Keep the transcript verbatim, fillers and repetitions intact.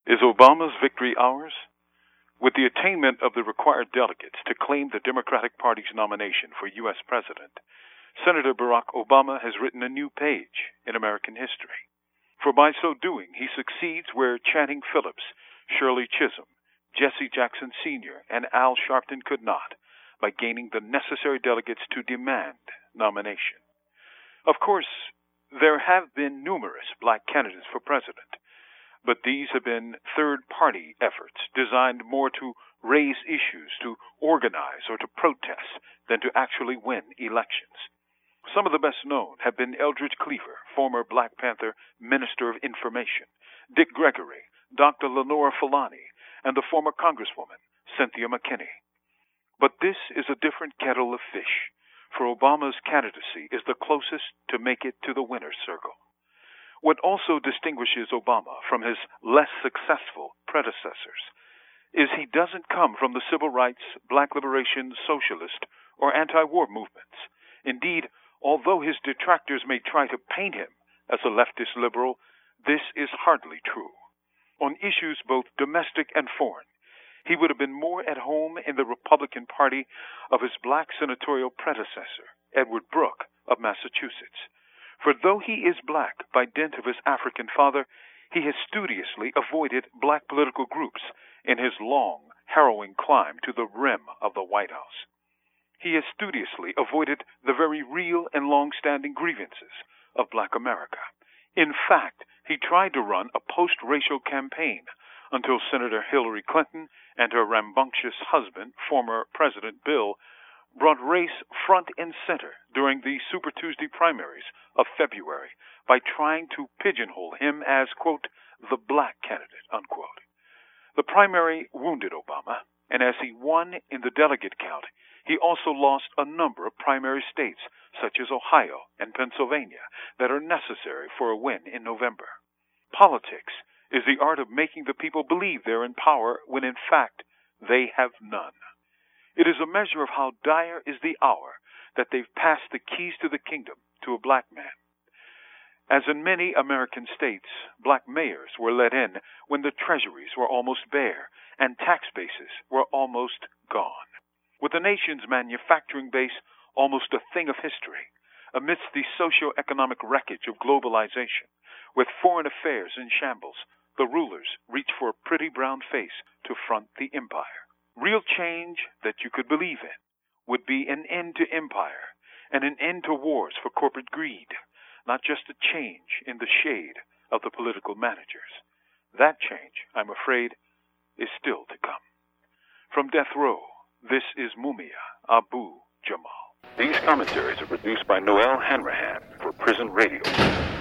Is Obama's victory ours? With the attainment of the required delegates to claim the Democratic Party's nomination for U S President, Senator Barack Obama has written a new page in American history. For by so doing, he succeeds where Channing Phillips, Shirley Chisholm, Jesse Jackson Senior, and Al Sharpton could not, by gaining the necessary delegates to demand nomination. Of course, there have been numerous black candidates for president, but these have been third-party efforts designed more to raise issues, to organize, or to protest than to actually win elections. Some of the best known have been Eldridge Cleaver, former Black Panther Minister of Information, Dick Gregory, Doctor Lenora Fulani, and the former Congresswoman, Cynthia McKinney. But this is a different kettle of fish, for Obama's candidacy is the closest to make it to the winner's circle. What also distinguishes Obama from his less successful predecessors is he doesn't come from the civil rights, black liberation, socialist, or anti-war movements. Indeed, although his detractors may try to paint him as a leftist liberal, this is hardly true. On issues both domestic and foreign, he would have been more at home in the Republican Party of his black senatorial predecessor, Edward Brooke of Massachusetts. For though he is black by dint of his African father, he has studiously avoided black political groups in his long, harrowing climb to the rim of the White House. He has studiously avoided the very real and long-standing grievances of black America. In fact, he tried to run a post-racial campaign until Senator Hillary Clinton and her rambunctious husband, former President Bill, brought race front and center during the Super Tuesday primaries of February by trying to pigeonhole him as, quote, the black candidate, unquote. The primary wounded Obama, and as he won in the delegate count, he also lost a number of primary states, such as Ohio and Pennsylvania, that are necessary for a win in November. Politics is the art of making the people believe they're in power when in fact they have none. It is a measure of how dire is the hour that they've passed the keys to the kingdom to a black man. As in many American states, black mayors were let in when the treasuries were almost bare and tax bases were almost gone. With the nation's manufacturing base almost a thing of history, amidst the socio-economic wreckage of globalization, with foreign affairs in shambles, the rulers reached for a pretty brown face to front the empire. Real change that you could believe in would be an end to empire and an end to wars for corporate greed, not just a change in the shade of the political managers. That change, I'm afraid, is still to come. From Death Row, this is Mumia Abu Jamal. These commentaries are produced by Noel Hanrahan for Prison Radio.